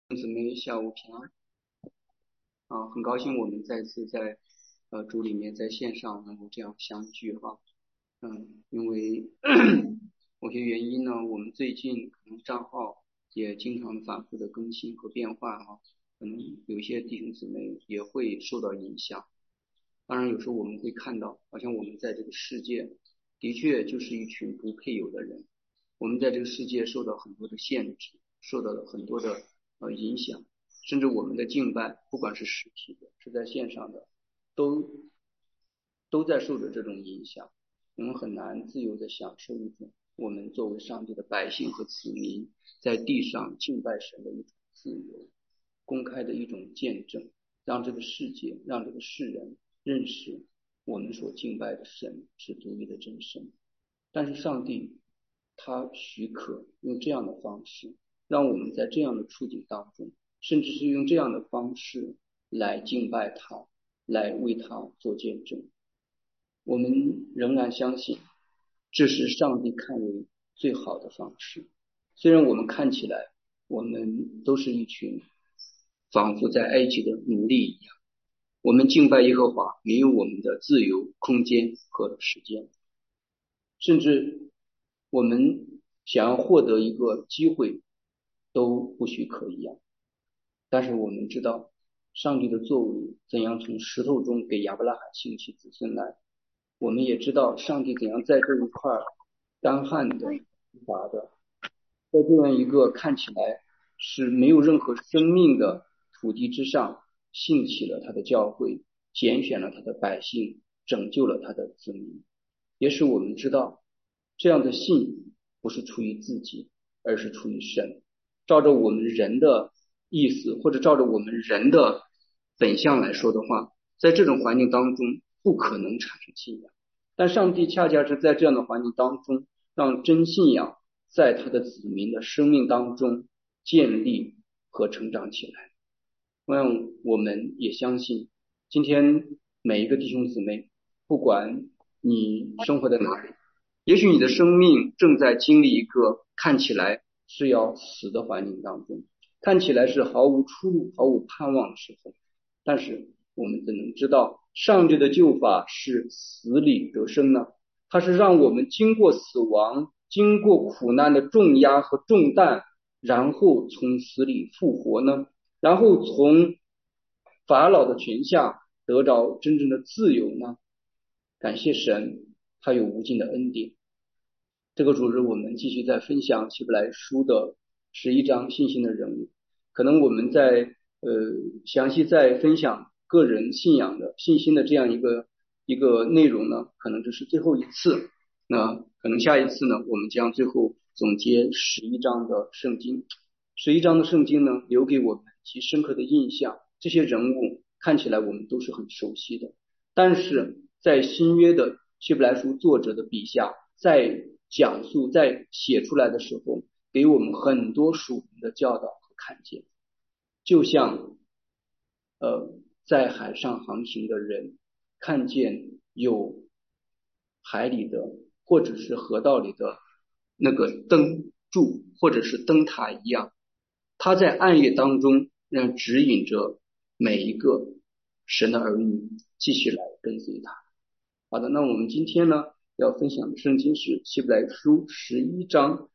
姊妹下午平安啊，很高兴我们再次在主里面在线上能够这样相聚哈。因为某些原因呢，我们最近可能账号也经常反复的更新和变化哈，可能有一些弟兄姊妹也会受到影响。当然有时候我们会看到，好像我们在这个世界的确就是一群不配有的人，我们在这个世界受到很多的限制，受到了很多的影响，甚至我们的敬拜，不管是实体的，是在线上的，都都在受着这种影响。我们很难自由的享受一种我们作为上帝的百姓和子民在地上敬拜神的一种自由，公开的一种见证，让这个世界，让这个世人认识我们所敬拜的神是独一的真神。但是上帝他许可用这样的方式，让我们在这样的处境当中，甚至是用这样的方式来敬拜他，来为他做见证。我们仍然相信这是上帝看为最好的方式。虽然我们看起来我们都是一群仿佛在埃及的奴隶一样，我们敬拜耶和华没有我们的自由空间和时间，甚至我们想要获得一个机会都不许可一样。但是我们知道上帝的作为怎样从石头中给亚伯拉罕兴起子孙来，我们也知道上帝怎样在这一块干旱的、疲乏的，在这样一个看起来是没有任何生命的土地之上，兴起了他的教会，拣选了他的百姓，拯救了他的子民。也使我们知道，这样的信不是出于自己，而是出于神。照着我们人的意思，或者照着我们人的本相来说的话，在这种环境当中不可能产生信仰。但上帝恰恰是在这样的环境当中，让真信仰在他的子民的生命当中建立和成长起来。我们也相信，今天每一个弟兄姊妹，不管你生活在哪里，也许你的生命正在经历一个看起来是要死的环境当中，看起来是毫无出路、毫无盼望的时候，但是我们怎能知道上帝的救法是死里得生呢？它是让我们经过死亡，经过苦难的重压和重担，然后从死里复活呢？然后从法老的权下得着真正的自由呢？感谢神，他有无尽的恩典。这个主日我们继续在分享希伯来书的11章信心的人物。可能我们在详细在分享个人信仰的信心的这样一个内容呢，可能这是最后一次。那可能下一次呢，我们将最后总结11章的圣经。11章的圣经呢，留给我们极深刻的印象。这些人物看起来我们都是很熟悉的，但是在新约的希伯来书作者的笔下，在讲述在写出来的时候，给我们很多属灵的教导和看见。就像在海上航行的人看见有海里的或者是河道里的那个灯柱或者是灯塔一样，他在暗夜当中让指引着每一个神的儿女继续来跟随他。好的，那我们今天呢要分享的圣经是希伯来书11章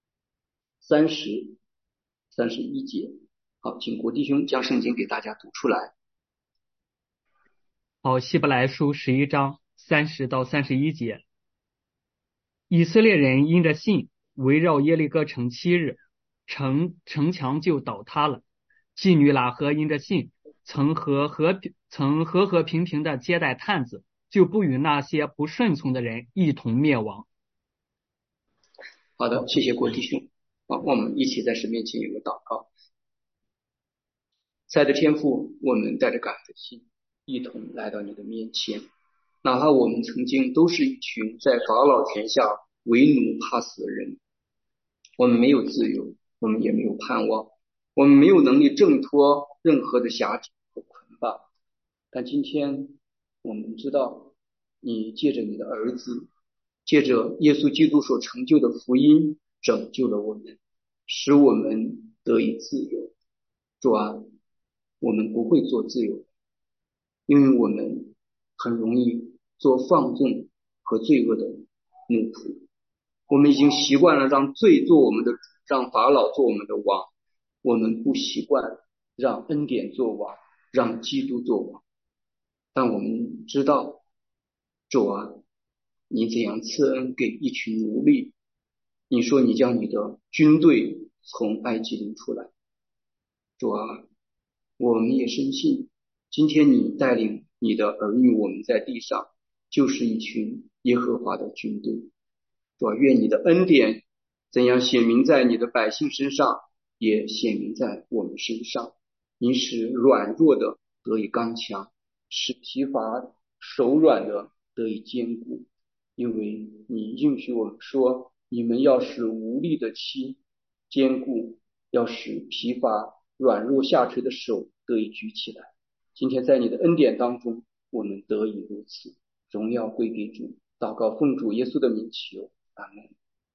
31节。好，请国弟兄将圣经给大家读出来。 好，希伯来书11章30到31节，以色列人因着信围绕耶利哥城7日，城墙就倒塌了。妓女喇合因着信曾和和平平的接待探子，就不与那些不顺从的人一同灭亡。 好的，谢谢国弟兄。好，我们一起在神面前有个祷告。在的天父，我们带着感恩的心，一同来到你的面前。哪怕我们曾经都是一群在法老权下为奴怕死的人，我们没有自由，我们也没有盼望，我们没有能力挣脱任何的辖制和捆绑。但今天我们知道，你借着你的儿子，借着耶稣基督所成就的福音，拯救了我们，使我们得以自由。 主啊，我们不会做自由，因为我们很容易做放纵和罪恶的奴仆。我们已经习惯了让罪做我们的主，让法老做我们的王，我们不习惯让恩典做王，让基督做王。但我们知道，主啊，你怎样赐恩给一群奴隶？你说你将你的军队从埃及领出来。主啊，我们也深信，今天你带领你的儿女，我们在地上就是一群耶和华的军队。主啊，愿你的恩典怎样显明在你的百姓身上，也显明在我们身上。你使软弱的得以刚强，使疲乏手软的得以坚固。因为你应许我们说，你们要使无力的膝坚固，要使疲乏软弱下垂的手得以举起来。今天在你的恩典当中，我们得以如此。荣耀归给主，祷告奉主耶稣的名求，阿门。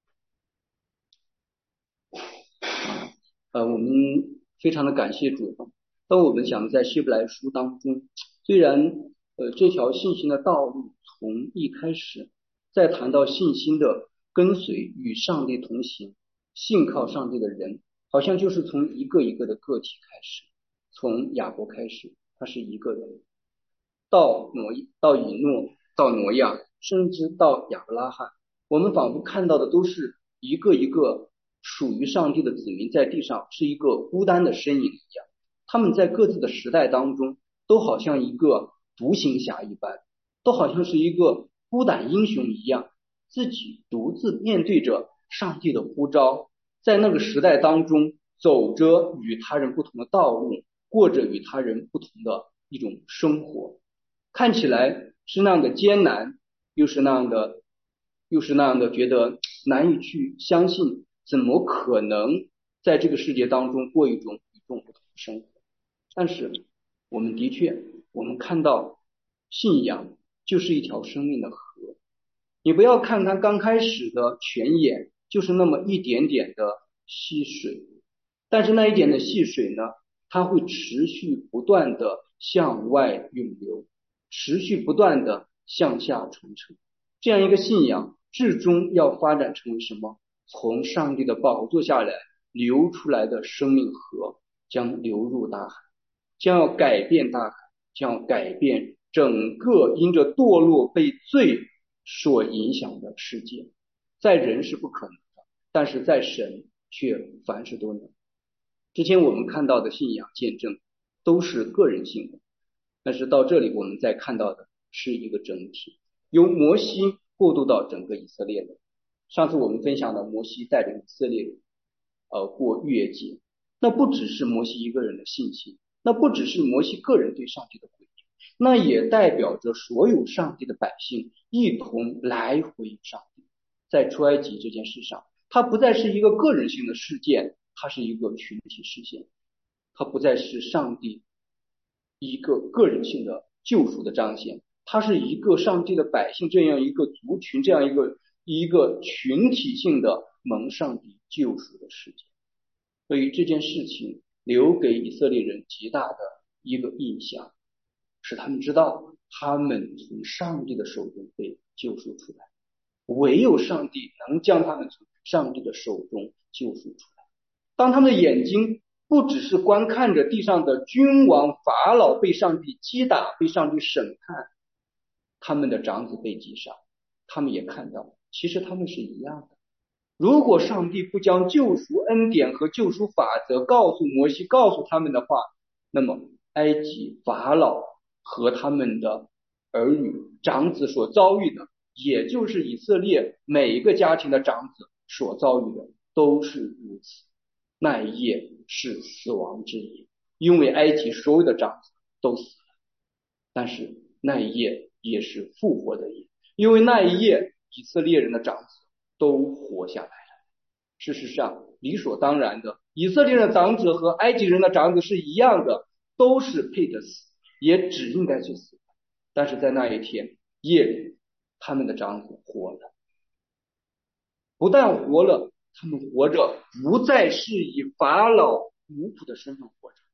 我们非常的感谢主。当我们想在希伯来书当中，虽然这条信心的道路从一开始，再谈到信心的跟随与上帝同行，信靠上帝的人，好像就是从一个一个的个体开始，从亚伯开始，他是一个人，到以诺，到挪亚，甚至到亚伯拉罕，我们仿佛看到的都是一个一个属于上帝的子民在地上是一个孤单的身影一样，他们在各自的时代当中都好像一个独行侠一般，都好像是一个孤胆英雄一样，自己独自面对着上帝的呼召，在那个时代当中走着与他人不同的道路，过着与他人不同的一种生活，看起来是那样的艰难，又是那样的觉得难以去相信，怎么可能在这个世界当中过一种与众不同的生活？但是我们的确，我们看到信仰就是一条生命的河，你不要看它刚开始的泉眼就是那么一点点的溪水，但是那一点的溪水呢，它会持续不断的向外涌流，持续不断的向下传承。这样一个信仰至终要发展成为什么？从上帝的宝座下来流出来的生命河，将流入大海，将要改变大海，将要改变整个因着堕落被罪所影响的世界。在人是不可能的，但是在神却凡事都能。之前我们看到的信仰见证都是个人性的，但是到这里我们再看到的是一个整体，由摩西过渡到整个以色列人。上次我们分享的摩西带领以色列人过逾越节，那不只是摩西一个人的信心，那不只是摩西个人对上帝的回应，那也代表着所有上帝的百姓一同来回应上帝。在出埃及这件事上，它不再是一个个人性的事件，它是一个群体事件，它不再是上帝一个个人性的救赎的彰显，它是一个上帝的百姓这样一个族群，这样一个群体性的蒙上帝救赎的事件。所以这件事情留给以色列人极大的一个印象，使他们知道他们从上帝的手中被救赎出来，唯有上帝能将他们从上帝的手中救赎出来。当他们的眼睛不只是观看着地上的君王法老被上帝击打，被上帝审判，他们的长子被击杀，他们也看到其实他们是一样的。如果上帝不将救赎恩典和救赎法则告诉摩西，告诉他们的话，那么埃及法老和他们的儿女长子所遭遇的，也就是以色列每一个家庭的长子所遭遇的都是如此。那一夜是死亡之夜，因为埃及所有的长子都死了，但是那一夜也是复活的夜，因为那一夜以色列人的长子都活下来了。事实上理所当然的，以色列人的长子和埃及人的长子是一样的，都是配得死，也只应该去死。但是在那一天夜里，他们的长子活了，不但活了，他们活着不再是以法老奴仆的身份活着，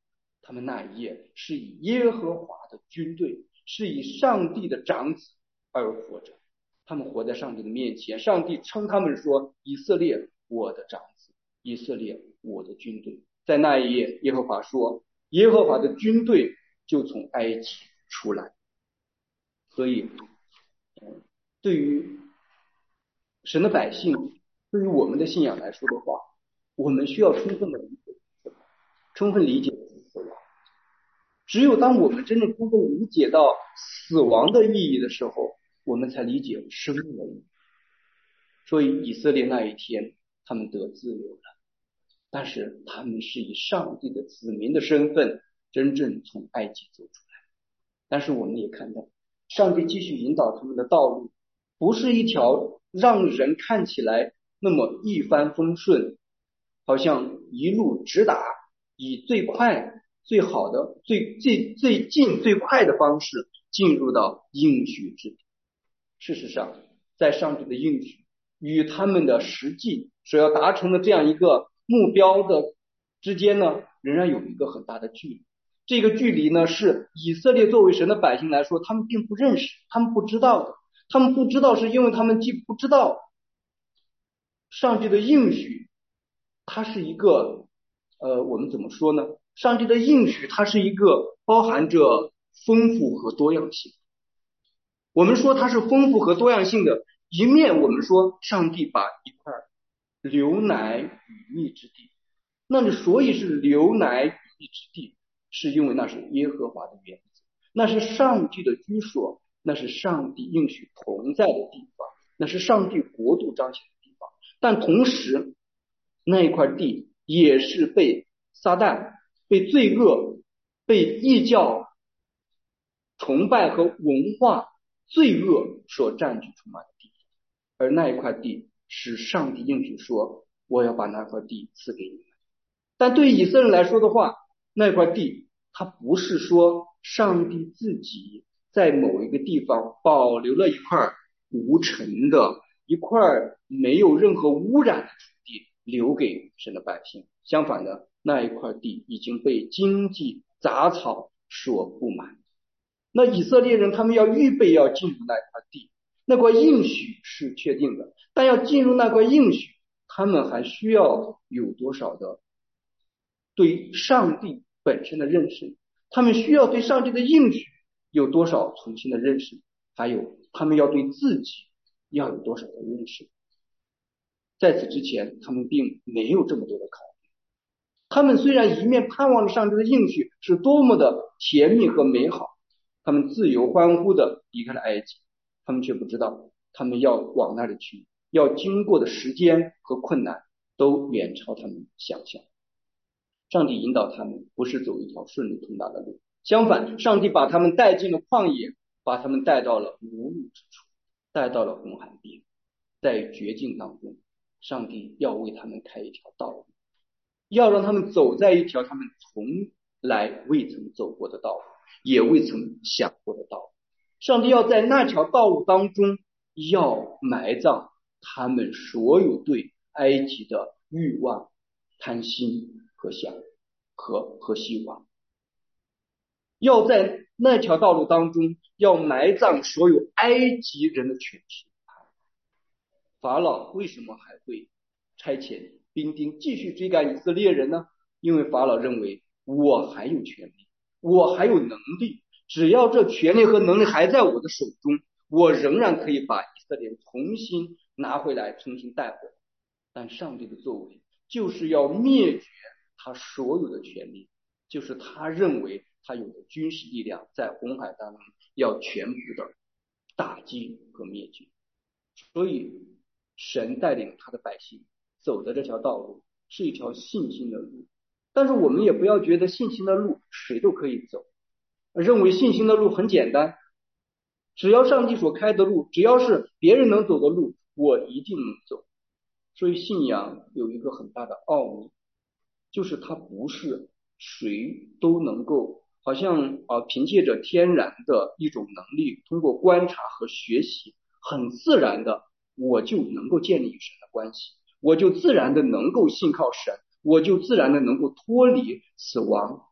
他们那一夜是以耶和华的军队，是以上帝的长子而活着。他们活在上帝的面前，上帝称他们说：以色列，我的长子；以色列，我的军队。在那一夜，耶和华说，耶和华的军队就从埃及出来。所以对于神的百姓，对于我们的信仰来说的话，我们需要充分的理解，充分理解死亡。只有当我们真正充分理解到死亡的意义的时候，我们才理解生命的意义。所以以色列那一天他们得自由了，但是他们是以上帝的子民的身份真正从埃及走出来。但是我们也看到上帝继续引导他们的道路，不是一条让人看起来那么一帆风顺，好像一路直达，以最快最好的最近最快的方式进入到应许之地。事实上在上帝的应许与他们的实际所要达成的这样一个目标的之间呢，仍然有一个很大的距离。这个距离呢，是以色列作为神的百姓来说，他们并不认识，他们不知道的。他们不知道是因为他们既不知道上帝的应许它是一个我们怎么说呢，上帝的应许它是一个包含着丰富和多样性。我们说它是丰富和多样性的一面，我们说上帝把一块流奶与蜜之地，那你所以是流奶与蜜之地，是因为那是耶和华的原则，那是上帝的居所，那是上帝应许同在的地方，那是上帝国度彰显的地方。但同时那一块地也是被撒旦、被罪恶、被异教崇拜和文化罪恶所占据出来的地方，而那一块地是上帝应许说我要把那块地赐给你们。但对于以色列来说的话，那块地它不是说上帝自己在某一个地方保留了一块无尘的一块没有任何污染的土地留给神的百姓，相反的，那一块地已经被荆棘杂草所布满。那以色列人他们要预备要进入那块地，那块应许是确定的，但要进入那块应许，他们还需要有多少的对上帝本身的认识，他们需要对上帝的应许有多少重新的认识，还有他们要对自己要有多少的认识。在此之前他们并没有这么多的考虑，他们虽然一面盼望着上帝的应许是多么的甜蜜和美好，他们自由欢呼的离开了埃及，他们却不知道他们要往那里去，要经过的时间和困难都远超他们想象。上帝引导他们不是走一条顺利通达的路，相反，上帝把他们带进了旷野，把他们带到了无路之处，带到了红海边。在绝境当中，上帝要为他们开一条道路，要让他们走在一条他们从来未曾走过的道路，也未曾想过的道路。上帝要在那条道路当中要埋葬他们所有对埃及的欲望、贪心和想和希望，要在那条道路当中要埋葬所有埃及人的权势。法老为什么还会差遣兵丁继续追赶以色列人呢？因为法老认为我还有权利，我还有能力，只要这权利和能力还在我的手中，我仍然可以把以色列重新拿回来，重新带回来。但上帝的作为就是要灭绝他所有的权利，就是他认为他有的军事力量在红海当中要全部的打击和灭绝。所以神带领他的百姓走的这条道路是一条信心的路，但是我们也不要觉得信心的路谁都可以走，认为信心的路很简单，只要上帝所开的路，只要是别人能走的路，我一定能走。所以信仰有一个很大的奥秘，就是它不是谁都能够好像凭借着天然的一种能力，通过观察和学习很自然的我就能够建立与神的关系，我就自然的能够信靠神，我就自然的能够脱离死亡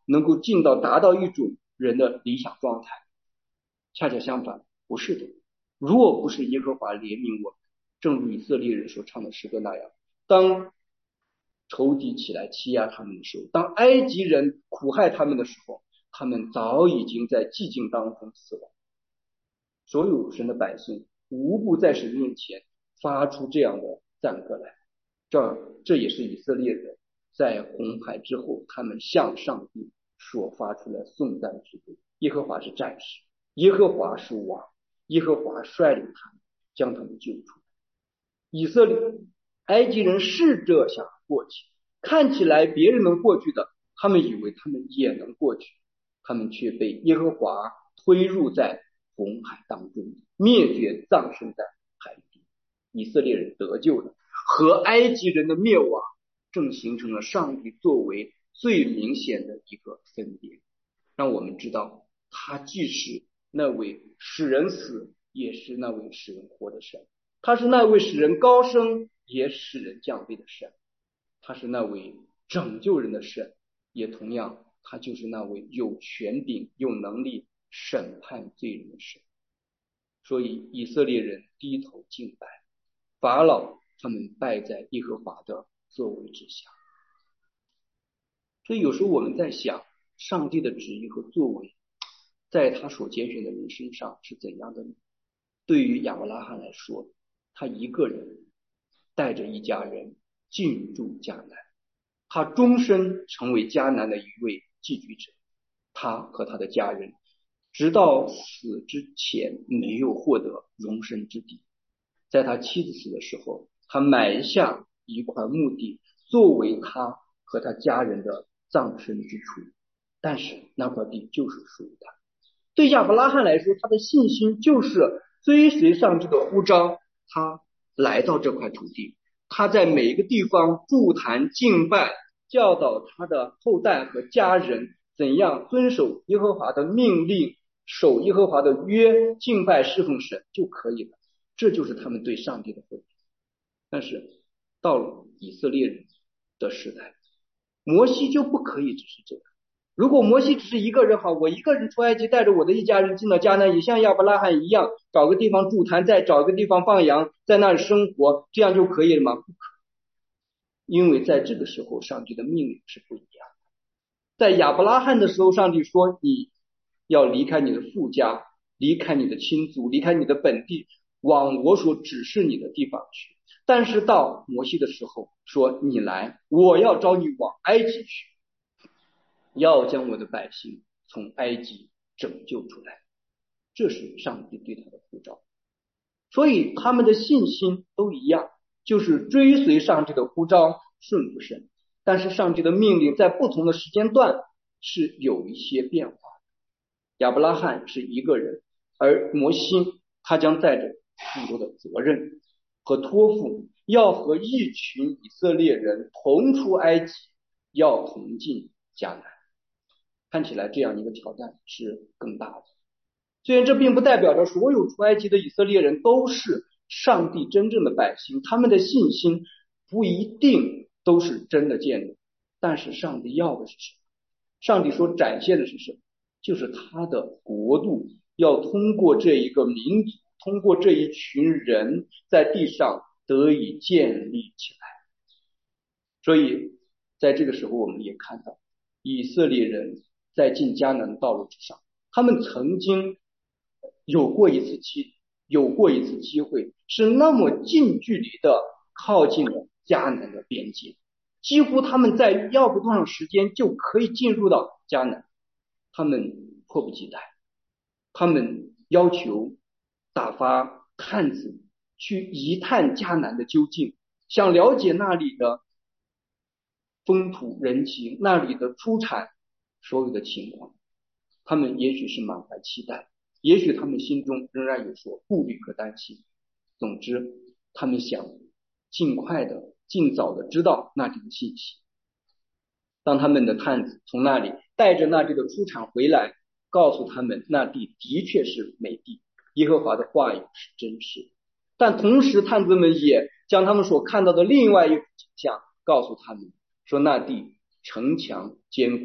能够达到一种人的理想状态。恰恰相反，不是的。若不是耶和华怜悯我们，正如以色列人所唱的诗歌那样，当仇敌起来欺压他们的时候，当埃及人苦害他们的时候，他们早已经在寂静当中死亡。所有神的百姓无不在神面前发出这样的赞歌来。这也是以色列人在红海之后，他们向上帝所发出的颂赞之歌。耶和华是战士，耶和华是王，耶和华率领他们，将他们救出。埃及人试着想过去，看起来别人能过去的，他们以为他们也能过去，他们却被耶和华推入在红海当中，灭绝，葬身在海底。以色列人得救了，和埃及人的灭亡正形成了上帝作为最明显的一个分别，让我们知道他既是那位使人死，也是那位使人活的神，他是那位使人高升也使人降卑的神，他是那位拯救人的神，也同样他就是那位有权柄有能力审判罪人的神。所以以色列人低头敬拜，法老他们败在耶和华的座位之下。所以有时候我们在想，上帝的旨意和作为在他所拣选的人身上是怎样的呢？对于亚伯拉罕来说，他一个人带着一家人进驻迦南，他终身成为迦南的一位寄居者。他和他的家人直到死之前没有获得容身之地。在他妻子死的时候，他买下一块墓地作为他和他家人的葬身之处，但是那块地就是属于他。对亚伯拉罕来说，他的信心就是追随上帝的呼召，他来到这块土地，他在每一个地方筑坛敬拜，教导他的后代和家人怎样遵守耶和华的命令，守耶和华的约，敬拜侍奉神就可以了。这就是他们对上帝的回应。但是到了以色列人的时代，摩西就不可以只是这样。如果摩西只是一个人，好，我一个人出埃及，带着我的一家人进到迦南，也像亚伯拉罕一样，找个地方筑坛，再找个地方放羊，在那里生活，这样就可以了吗？不可。因为在这个时候，上帝的命令是不一样的。在亚伯拉罕的时候，上帝说你要离开你的父家，离开你的亲族，离开你的本地，往我所指示你的地方去。但是到摩西的时候说，你来，我要招你往埃及去，要将我的百姓从埃及拯救出来。这是上帝对他的呼召。所以他们的信心都一样，就是追随上帝的呼召，顺服神。但是上帝的命令在不同的时间段是有一些变化的。亚伯拉罕是一个人，而摩西他将带着更多的责任和托付，要和一群以色列人同出埃及，要同进迦南。看起来这样一个挑战是更大的。虽然这并不代表着所有出埃及的以色列人都是上帝真正的百姓，他们的信心不一定都是真的建立，但是上帝要的是什么？上帝所展现的是什么？就是他的国度要通过这一个民族，通过这一群人在地上得以建立起来。所以在这个时候我们也看到以色列人在进迦南的道路之上，他们曾经有过一次机会，是那么近距离的靠近了迦南的边界，几乎他们在要不多长时间就可以进入到迦南。他们迫不及待，他们要求打发探子去一探迦南的究竟，想了解那里的风土人情，那里的出产所有的情况。他们也许是满怀期待，也许他们心中仍然有所顾虑和担心。总之他们想尽早的知道那里的信息。当他们的探子从那里带着那地的出产回来，告诉他们那地的确是美地，耶和华的话语是真实。但同时探子们也将他们所看到的另外一幅景象告诉他们，说那地城墙坚固，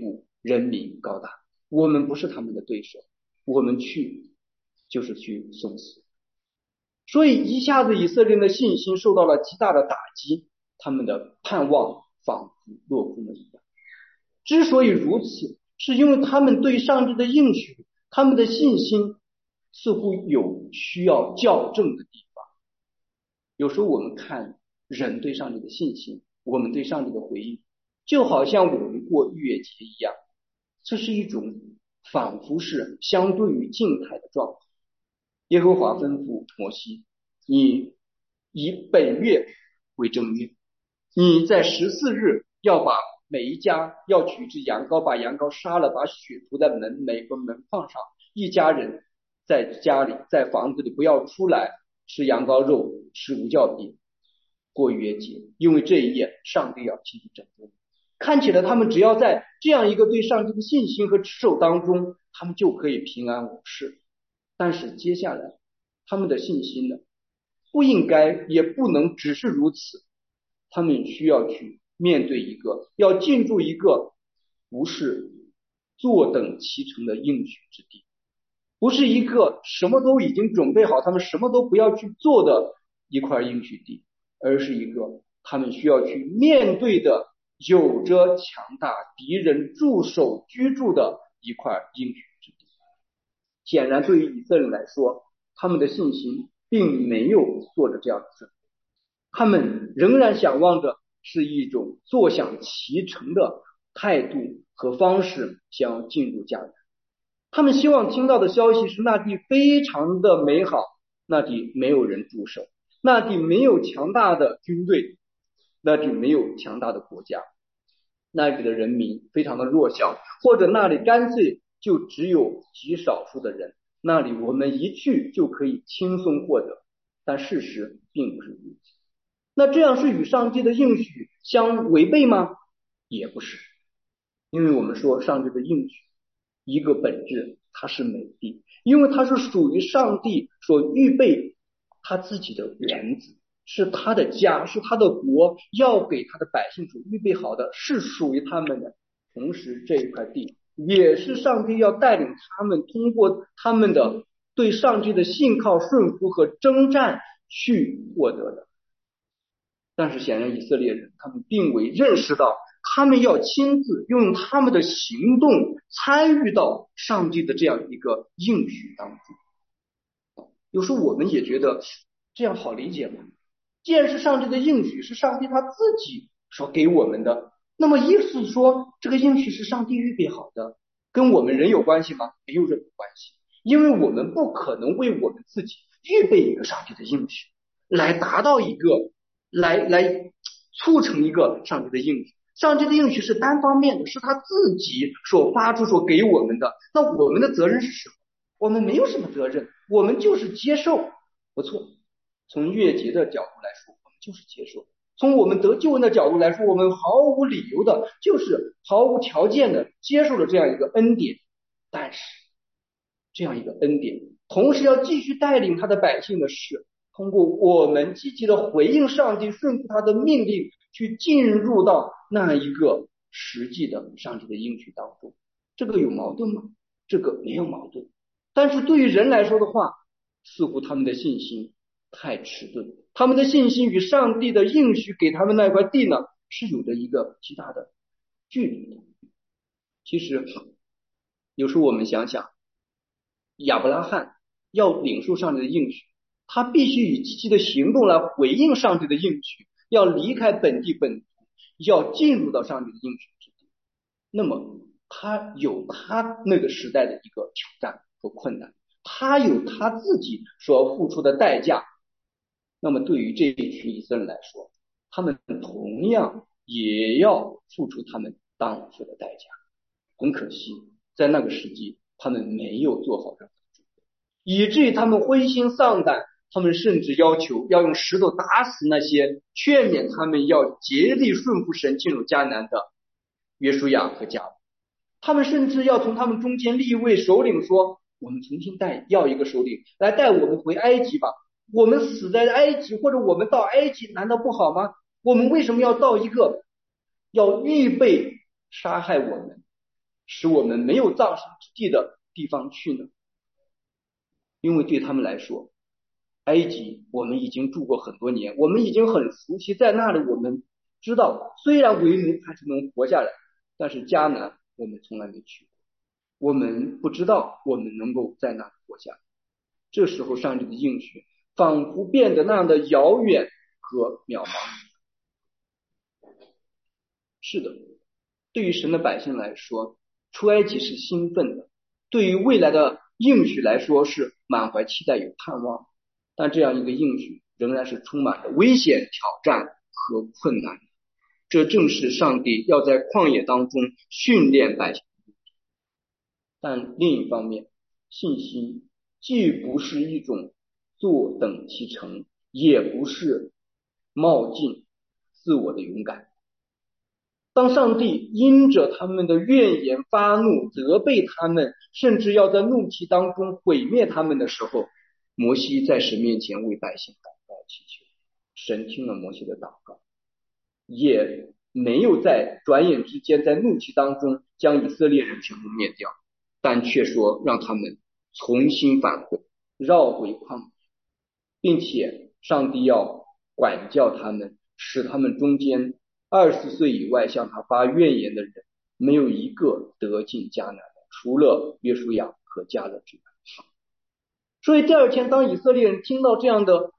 人民高大，我们不是他们的对手，我们去就是去送死。所以一下子以色列人的信心受到了极大的打击，他们的盼望仿佛落空了一样。之所以如此，是因为他们对上帝的应许，他们的信心似乎有需要校正的地方。有时候我们看人对上帝的信心，我们对上帝的回应，就好像我们过逾越节一样，这是一种仿佛是相对于静态的状态。耶和华吩咐摩西，你以本月为正月，你在14日要把每一家要取一只羊羔，把羊羔杀了，把血涂在每个门框上，一家人在家里在房子里不要出来吃羊羔肉，吃无酵饼，过逾越节，因为这一夜上帝要亲自拯救。看起来他们只要在这样一个对上帝的信心和持守当中，他们就可以平安无事。但是接下来他们的信心呢，不应该也不能只是如此，他们需要去面对要进入一个不是坐等其成的应许之地，不是一个什么都已经准备好，他们什么都不要去做的一块应许地，而是一个他们需要去面对的有着强大敌人驻守居住的一块应许之地。显然对于以色列人来说，他们的信心并没有做着这样的准备，他们仍然想望着是一种坐享其成的态度和方式想要进入迦南。他们希望听到的消息是那地非常的美好，那地没有人驻守，那地没有强大的军队，那地没有强大的国家，那里的人民非常的弱小，或者那里干脆就只有极少数的人，那里我们一去就可以轻松获得。但事实并不是如此。那这样是与上帝的应许相违背吗？也不是。因为我们说上帝的应许一个本质，它是美的，因为它是属于上帝所预备他自己的园子，是他的家，是他的国，要给他的百姓所预备好的，是属于他们的。同时这一块地也是上帝要带领他们通过他们的对上帝的信靠、顺服和征战去获得的。但是显然以色列人他们并未认识到，他们要亲自用他们的行动参与到上帝的这样一个应许当中。有时候我们也觉得这样好理解吗？既然是上帝的应许，是上帝他自己所给我们的，那么意思说这个应许是上帝预备好的，跟我们人有关系吗？没有任何关系，因为我们不可能为我们自己预备一个上帝的应许，来达到一个来促成一个上帝的应许。上帝的应许是单方面的，是他自己所发出所给我们的，那我们的责任是什么？我们没有什么责任，我们就是接受。不错，从越节的角度来说，我们就是接受；从我们得救恩的角度来说，我们毫无理由的，就是毫无条件的接受了这样一个恩典。但是这样一个恩典同时要继续带领他的百姓的是通过我们积极的回应上帝，顺服他的命令，去进入到那一个实际的上帝的应许当中。这个有矛盾吗？这个没有矛盾。但是对于人来说的话，似乎他们的信心太迟钝，他们的信心与上帝的应许给他们那块地呢，是有着一个极大的距离的。其实有时候我们想想，亚伯拉罕要领受上帝的应许，他必须以积极的行动来回应上帝的应许，要离开本地本族，要进入到上帝的应许之地。那么他有他那个时代的一个挑战和困难，他有他自己所要付出的代价。那么对于这一群以色列人来说，他们同样也要付出他们当付的代价。很可惜，在那个时机他们没有做好这样的准备，以至于他们灰心丧胆，他们甚至要求要用石头打死那些劝勉他们要竭力顺服神进入迦南的约书亚和迦勒。他们甚至要从他们中间立一位首领，说我们重新要一个首领来带我们回埃及吧，我们死在埃及或者我们到埃及难道不好吗？我们为什么要到一个要预备杀害我们使我们没有葬身之地的地方去呢？因为对他们来说，埃及我们已经住过很多年，我们已经很熟悉，在那里我们知道，虽然为奴还是能活下来，但是迦南我们从来没去过，我们不知道我们能够在那里活下来。这时候上帝的应许仿佛变得那样的遥远和渺茫。是的，对于神的百姓来说，出埃及是兴奋的，对于未来的应许来说是满怀期待有盼望，但这样一个应许仍然是充满了危险、挑战和困难。这正是上帝要在旷野当中训练百姓。但另一方面，信心既不是一种坐等其成，也不是冒进自我的勇敢。当上帝因着他们的怨言发怒，责备他们，甚至要在怒气当中毁灭他们的时候，摩西在神面前为百姓祷告祈求，神听了摩西的祷告，也没有在转眼之间在怒气当中将以色列人全部灭掉，但却说让他们重新返回，绕回旷野，并且上帝要管教他们，使他们中间20岁以外向他发怨言的人没有一个得进迦南的，除了约书亚和迦勒之外。所以第二天当以色列人听到这样的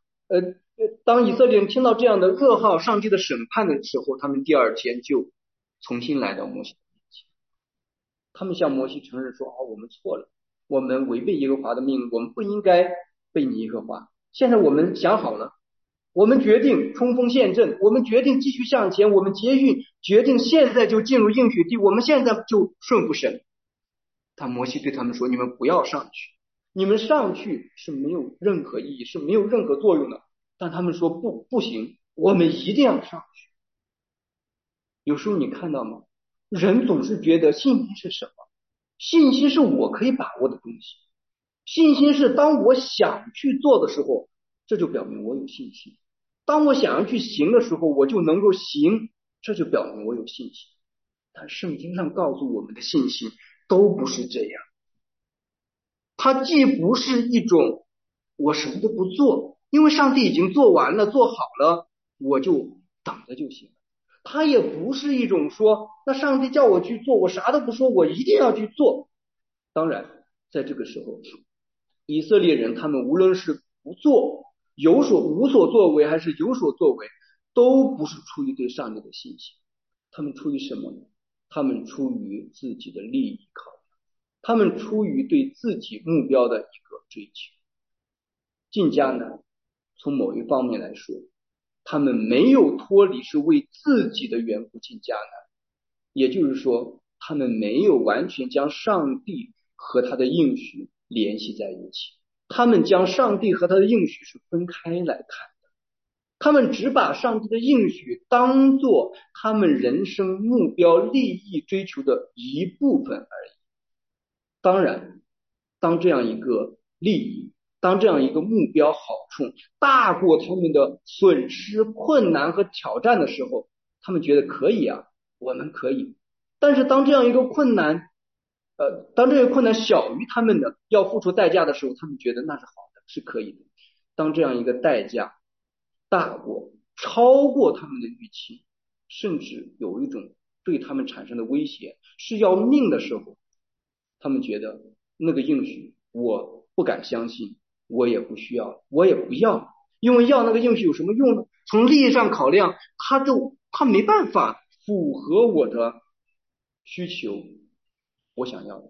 噩耗，上帝的审判的时候，他们第二天就重新来到摩西面前，他们向摩西承认说，我们错了，我们违背耶和华的命令，我们不应该背逆耶和华，现在我们想好了，我们决定冲锋陷阵，我们决定继续向前，我们决定现在就进入应许地，我们现在就顺服神。但摩西对他们说，你们不要上去，你们上去是没有任何意义，是没有任何作用的。但他们说不行，我们一定要上去。有时候你看到吗？人总是觉得信心是什么？信心是我可以把握的东西，信心是当我想去做的时候，这就表明我有信心，当我想要去行的时候，我就能够行，这就表明我有信心。但圣经上告诉我们的信心都不是这样，它既不是一种我什么都不做，因为上帝已经做完了做好了，我就等着就行了，它也不是一种说那上帝叫我去做，我啥都不说，我一定要去做。当然在这个时候，以色列人他们无论是不做无所作为还是有所作为，都不是出于对上帝的信心，他们出于什么呢？他们出于自己的利益考量，他们出于对自己目标的一个追求。进迦南从某一方面来说，他们没有脱离是为自己的缘故进迦南，也就是说他们没有完全将上帝和他的应许联系在一起，他们将上帝和他的应许是分开来看的，他们只把上帝的应许当作他们人生目标利益追求的一部分而已。当然，当这样一个利益，当这样一个目标好处大过他们的损失、困难和挑战的时候，他们觉得可以啊，我们可以。但是当这样一个困难当这个困难小于他们的要付出代价的时候，他们觉得那是好的，是可以的。当这样一个代价大过超过他们的预期，甚至有一种对他们产生的威胁是要命的时候，他们觉得那个应许我不敢相信，我也不需要，我也不要，因为要那个应许有什么用呢？从利益上考量，他没办法符合我的需求，我想要的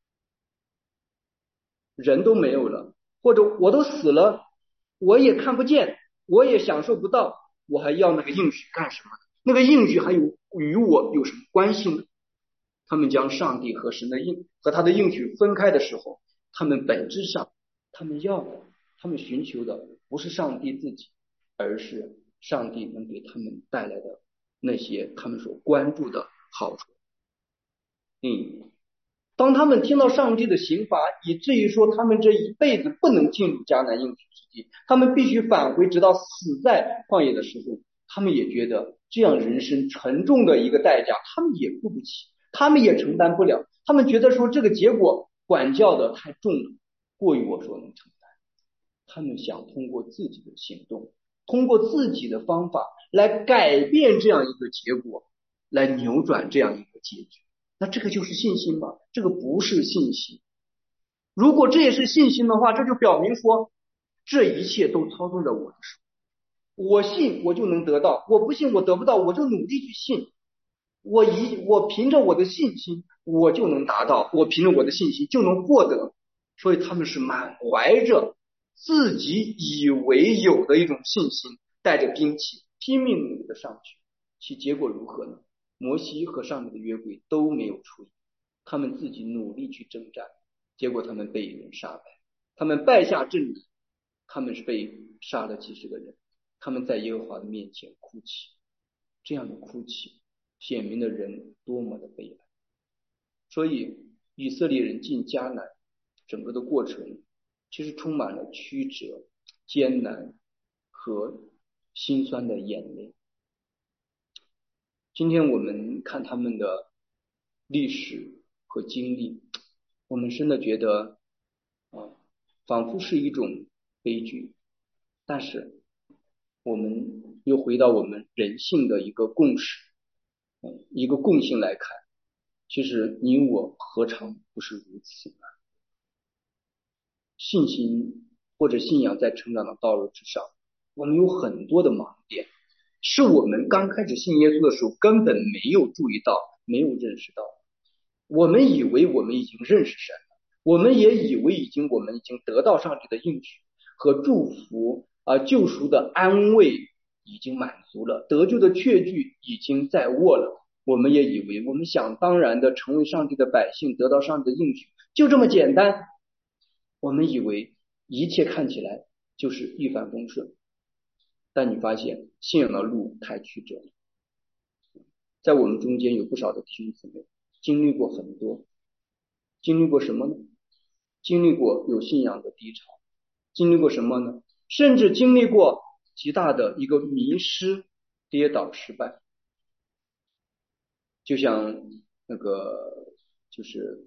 人都没有了，或者我都死了，我也看不见，我也享受不到，我还要那个应许干什么？那个应许还有与我有什么关系呢？他们将上帝和他的应许分开的时候，他们本质上他们寻求的不是上帝自己，而是上帝能给他们带来的那些他们所关注的好处。当他们听到上帝的刑罚，以至于说他们这一辈子不能进入迦南应许之地，他们必须返回直到死在旷野的时候，他们也觉得这样人生沉重的一个代价他们也付不起， 他们也承担不了，他们觉得说这个结果管教的太重了，过于我所能承担。他们想通过自己的行动，通过自己的方法来改变这样一个结果，来扭转这样一个结局。那这个就是信心吗？这个不是信心。如果这也是信心的话，这就表明说这一切都操纵着我的手。我信我就能得到，我不信我得不到，我就努力去信。我凭着我的信心，我就能达到，我凭着我的信心就能获得。所以他们是满怀着自己以为有的一种信心，带着兵器拼命努力的上去，其结果如何呢？摩西和上面的约柜都没有出现，他们自己努力去征战，结果他们被人杀败，他们败下阵来，他们是被杀了几十个人，他们在耶和华的面前哭泣，这样的哭泣显明了人多么的悲哀。所以以色列人进迦南整个的过程其实充满了曲折、艰难和心酸的眼泪。今天我们看他们的历史和经历，我们真的觉得仿佛是一种悲剧，但是我们又回到我们人性的一个共识，一个共性来看，其实你我何尝不是如此呢？信心或者信仰在成长的道路之上，我们有很多的盲点，是我们刚开始信耶稣的时候根本没有注意到，没有认识到。我们以为我们已经认识神了，我们也以为我们已经得到上帝的应许和祝福救赎的安慰已经满足了，得救的确据已经在握了。我们也以为我们想当然的成为上帝的百姓，得到上帝的应许，就这么简单。我们以为一切看起来就是一帆风顺，但你发现信仰的路太曲折了。在我们中间有不少的弟兄姊妹经历过很多，经历过什么呢？经历过有信仰的低潮，经历过什么呢？甚至经历过极大的一个迷失、跌倒、失败。就像那个就是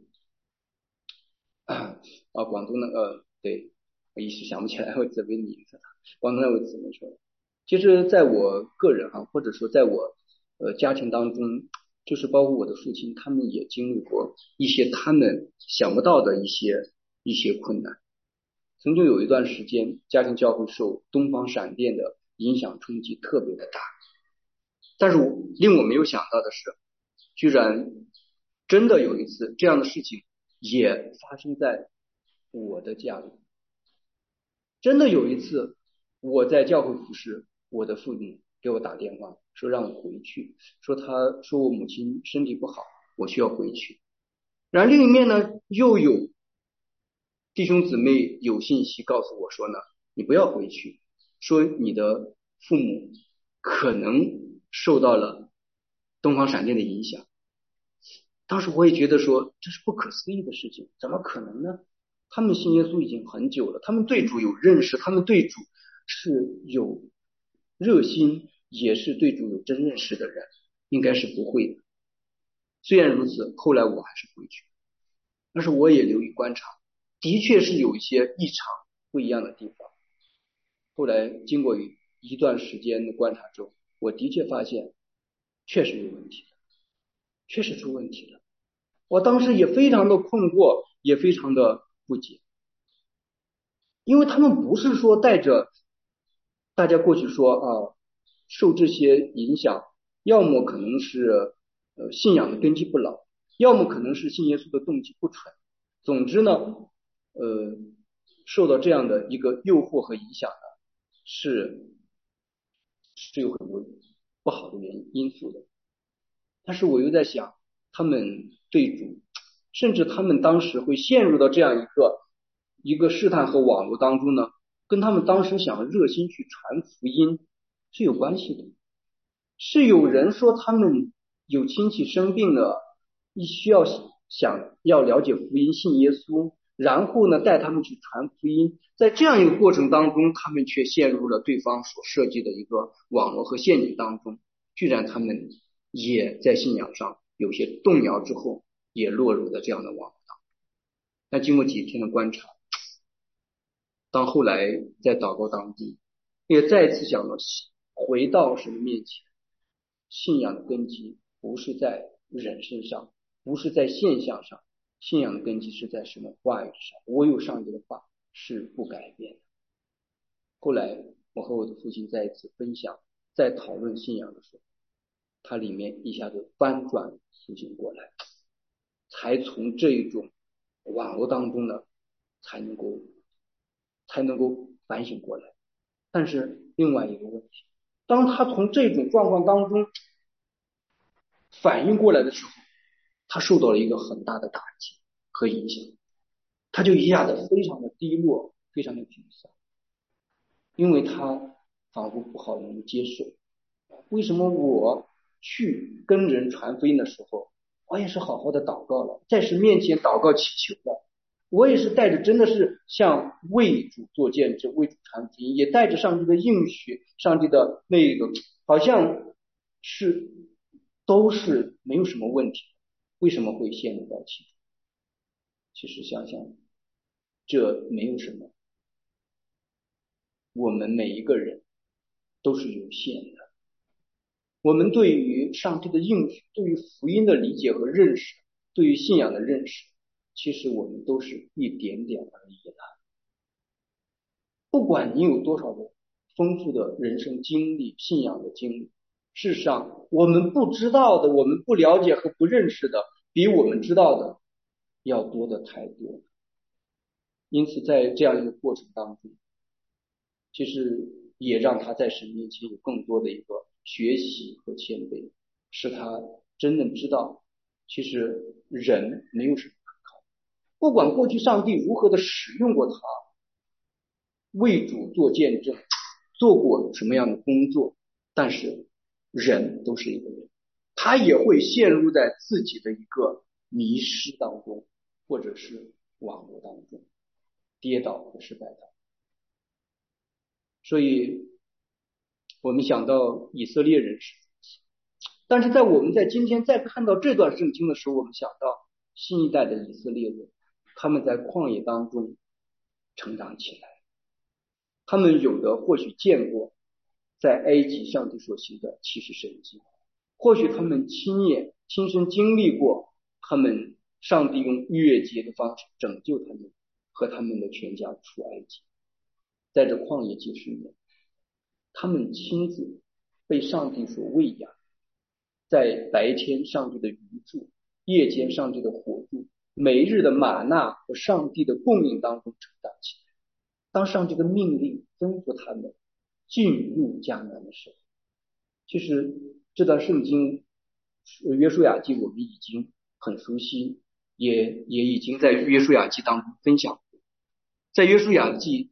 广东的对，我一时想不起来我姊妹的名字了。广东那位姊妹说，其实在我个人或者说在我家庭当中，就是包括我的父亲，他们也经历过一些他们想不到的一些困难。曾经有一段时间，家庭教会受东方闪电的影响冲击特别的大，但是令我没有想到的是，居然真的有一次这样的事情也发生在我的家里。真的有一次我在教会服侍，我的父母给我打电话说让我回去，说我母亲身体不好，我需要回去。然后另一面呢，又有弟兄姊妹有信息告诉我说呢，你不要回去，说你的父母可能受到了东方闪电的影响。当时我也觉得说这是不可思议的事情，怎么可能呢？他们信耶稣已经很久了，他们对主有认识，他们对主是有热心，也是对主有真认识的人，应该是不会的。虽然如此，后来我还是回去，但是我也留意观察，的确是有一些异常不一样的地方。后来经过一段时间的观察之后，我的确发现确实有问题的，确实出问题了。我当时也非常的困惑，也非常的不解，因为他们不是说带着大家过去说受这些影响，要么可能是信仰的根基不牢，要么可能是信耶稣的动机不纯。总之呢，受到这样的一个诱惑和影响呢，是有很多不好的因素的。但是我又在想，他们对主，甚至他们当时会陷入到这样一个试探和网络当中呢，跟他们当时想热心去传福音是有关系的。是有人说他们有亲戚生病了，需要想要了解福音，信耶稣，然后呢带他们去传福音，在这样一个过程当中，他们却陷入了对方所设计的一个网络和陷阱当中，居然他们也在信仰上有些动摇之后，也落入了这样的网络当中。那经过几天的观察，当后来在祷告当中，也再次想到回到神面前，信仰的根基不是在人身上，不是在现象上，信仰的根基是在神的话语上。我有上帝的话是不改变的。后来我和我的父亲再一次分享，在讨论信仰的时候，它里面一下子翻转苏醒过来，才从这一种网络当中呢，才能够反省过来。但是另外一个问题，当他从这种状况当中反应过来的时候，他受到了一个很大的打击和影响，他就一下子非常的低落，非常的沮丧，因为他仿佛不好能接受，为什么我去跟人传福音的时候，我也是好好的祷告了，在神面前祷告祈求了，我也是带着真的是向为主做见证，为主传福音，也带着上帝的应许，上帝的那个好像是都是没有什么问题，为什么会陷入到其中？其实想想，这没有什么，我们每一个人都是有限的。我们对于上帝的应许，对于福音的理解和认识，对于信仰的认识，其实我们都是一点点而已的。不管你有多少的丰富的人生经历、信仰的经历，事实上我们不知道的、我们不了解和不认识的，比我们知道的要多的太多。因此在这样一个过程当中，其实也让他在神面前有更多的一个学习和谦卑，使他真正知道，其实人没有什么可靠。不管过去上帝如何的使用过他，为主做见证，做过什么样的工作，但是人都是一个人，他也会陷入在自己的一个迷失当中，或者是网络当中，跌倒和失败的。所以我们想到以色列人是，但是我们在今天再看到这段圣经的时候，我们想到新一代的以色列人，他们在旷野当中成长起来，他们有的或许见过在埃及上帝所行的奇事神迹，或许他们亲身经历过他们上帝用越节的方式拯救他们和他们的全家出埃及。在这旷野纪10年，他们亲自被上帝所喂养，在白天上帝的鱼柱，夜间上帝的火柱，每日的玛纳和上帝的供应当中成长起来。当上帝的命令吩咐他们进入迦南的时候，其实这段圣经约书亚记我们已经很熟悉，也已经在约书亚记当中分享过。在约书亚记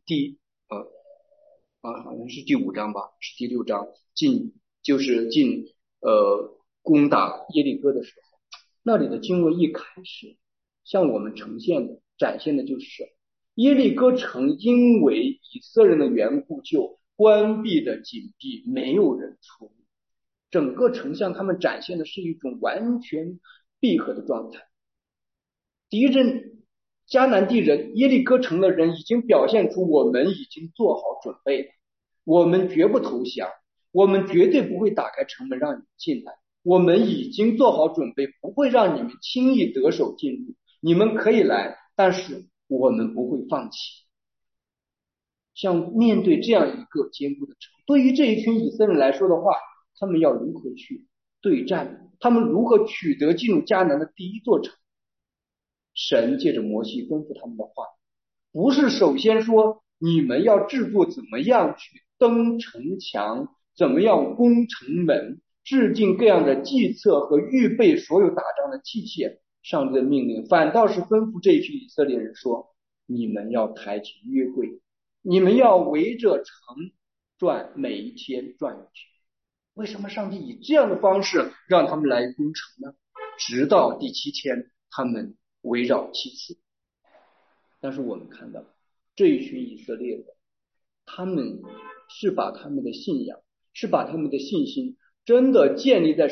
好像是第5章吧，是第6章，进攻打耶利哥的时候，那里的经文一开始向我们展现的就是耶利哥城因为以色列人的缘故就关闭的紧闭，没有人出入，整个城向他们展现的是一种完全闭合的状态。迦南地人耶利哥城的人已经表现出我们已经做好准备了，我们绝不投降，我们绝对不会打开城门让你们进来，我们已经做好准备，不会让你们轻易得手进入，你们可以来，但是我们不会放弃。像面对这样一个坚固的城，对于这一群以色列人来说的话，他们要如何去对战？他们如何取得进入迦南的第一座城？神借着摩西吩咐他们的话，不是首先说你们要制作怎么样去登城墙，怎么样攻城门，制定各样的计策和预备所有打仗的器械，上帝的命令反倒是吩咐这一群以色列人说，你们要抬起约柜，你们要围着城转，每一天转一圈。为什么上帝以这样的方式让他们来攻城呢？直到第7天，他们围绕7次。但是我们看到这一群以色列人，他们是把他们的信仰，是把他们的信心真的建立在属于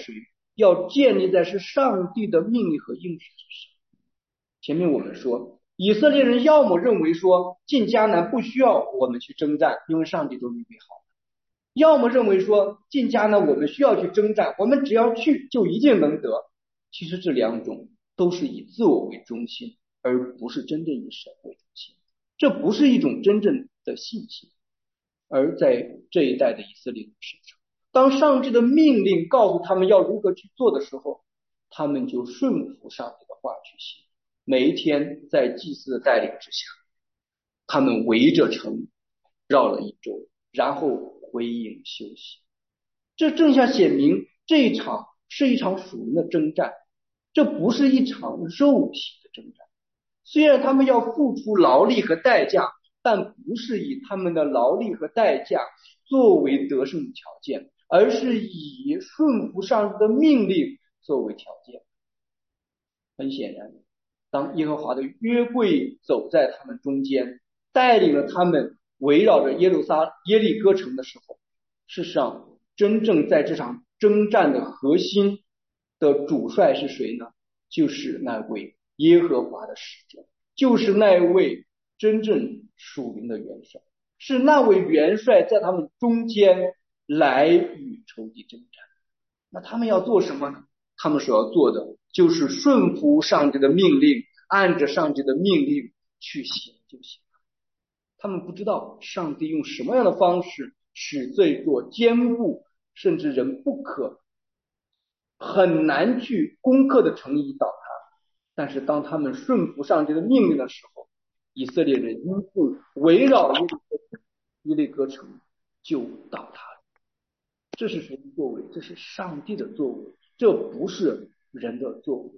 要建立在是上帝的命令和应许之上。前面我们说，以色列人要么认为说进迦南不需要我们去征战，因为上帝都预备好了；要么认为说进迦南我们需要去征战，我们只要去就一定能得。其实这两种都是以自我为中心，而不是真正以神为中心。这不是一种真正的信心。而在这一代的以色列人身上，当上帝的命令告诉他们要如何去做的时候，他们就顺服上帝的话去行。每一天在祭司的带领之下，他们围着城绕了一周，然后回营休息。这正向显明这一场是一场属灵的征战，这不是一场肉体的征战。虽然他们要付出劳力和代价，但不是以他们的劳力和代价作为得胜的条件，而是以顺服上帝的命令作为条件。很显然，当耶和华的约柜走在他们中间，带领了他们围绕着耶利哥城的时候，事实上真正在这场征战的核心的主帅是谁呢？就是那位耶和华的使者，就是那位真正属灵的元帅，是那位元帅在他们中间来与仇敌征战。那他们要做什么呢？他们所要做的就是顺服上帝的命令，按着上帝的命令去行就行了。他们不知道上帝用什么样的方式使这座坚固甚至人不可很难去攻克的城邑倒塌，但是当他们顺服上帝的命令的时候，以色列人依附围绕耶利哥城就倒塌了。这是谁的作为？这是上帝的作为，这不是人的作为。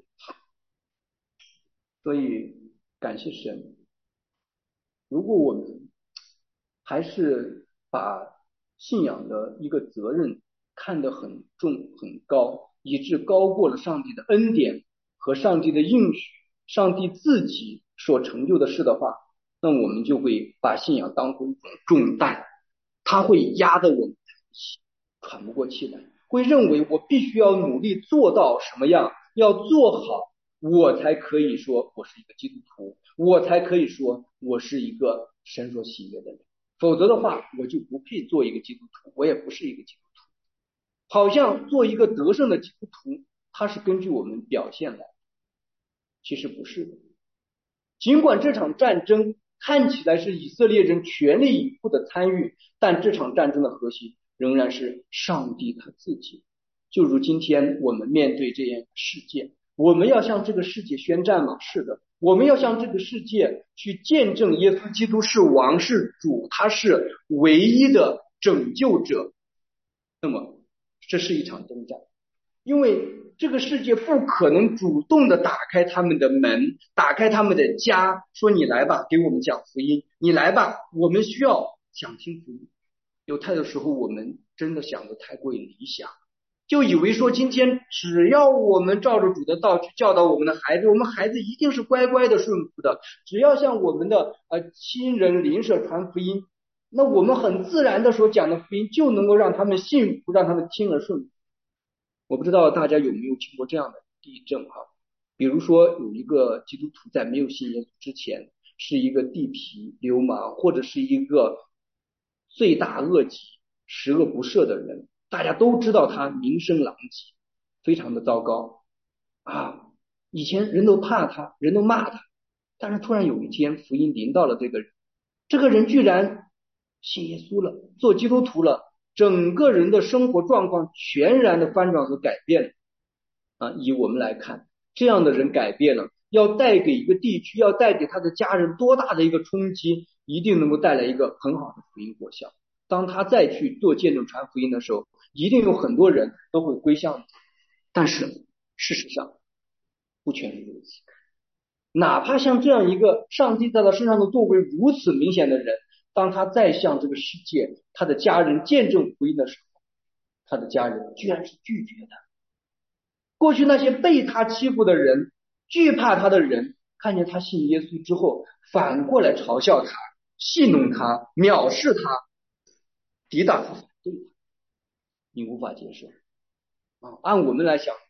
所以感谢神，如果我们还是把信仰的一个责任看得很重很高，以致高过了上帝的恩典和上帝的应许，上帝自己所成就的事的话，那我们就会把信仰当作一种重担，它会压得我们喘不过气来，会认为我必须要努力做到什么样，要做好，我才可以说我是一个基督徒，我才可以说我是一个神所喜悦的人，否则的话我就不配做一个基督徒，我也不是一个基督徒。好像做一个得胜的基督徒，它是根据我们表现来的，其实不是的。尽管这场战争看起来是以色列人全力以赴的参与，但这场战争的核心仍然是上帝他自己。就如今天我们面对这样一个世界，我们要向这个世界宣战吗？是的，我们要向这个世界去见证耶稣基督是王是主，他是唯一的拯救者。那么这是一场征战，因为这个世界不可能主动的打开他们的门，打开他们的家，说你来吧，给我们讲福音，你来吧，我们需要想听福音。有太多时候我们真的想的太过于理想，就以为说今天只要我们照着主的道去教导我们的孩子，我们孩子一定是乖乖的顺服的，只要向我们的亲人邻舍传福音，那我们很自然的所讲的福音就能够让他们信服，让他们听了顺服。我不知道大家有没有听过这样的地震哈？比如说有一个基督徒在没有信耶稣之前是一个地痞流氓，或者是一个罪大恶极十恶不赦的人，大家都知道他名声狼藉，非常的糟糕啊！以前人都怕他，人都骂他，但是突然有一天福音临到了这个人，这个人居然信耶稣了，做基督徒了，整个人的生活状况全然的翻转和改变了啊！以我们来看，这样的人改变了，要带给一个地区，要带给他的家人多大的一个冲击，一定能够带来一个很好的福音果效。当他再去做见证传福音的时候，一定有很多人都会归向他。但是事实上不全是如此，哪怕像这样一个上帝在他身上的作为如此明显的人，当他再向这个世界他的家人见证福音的时候，他的家人居然是拒绝的。过去那些被他欺负的人，惧怕他的人，看见他信耶稣之后，反过来嘲笑他，戏弄他，藐视他，抵挡他，反对他，你无法接受啊！按我们来想，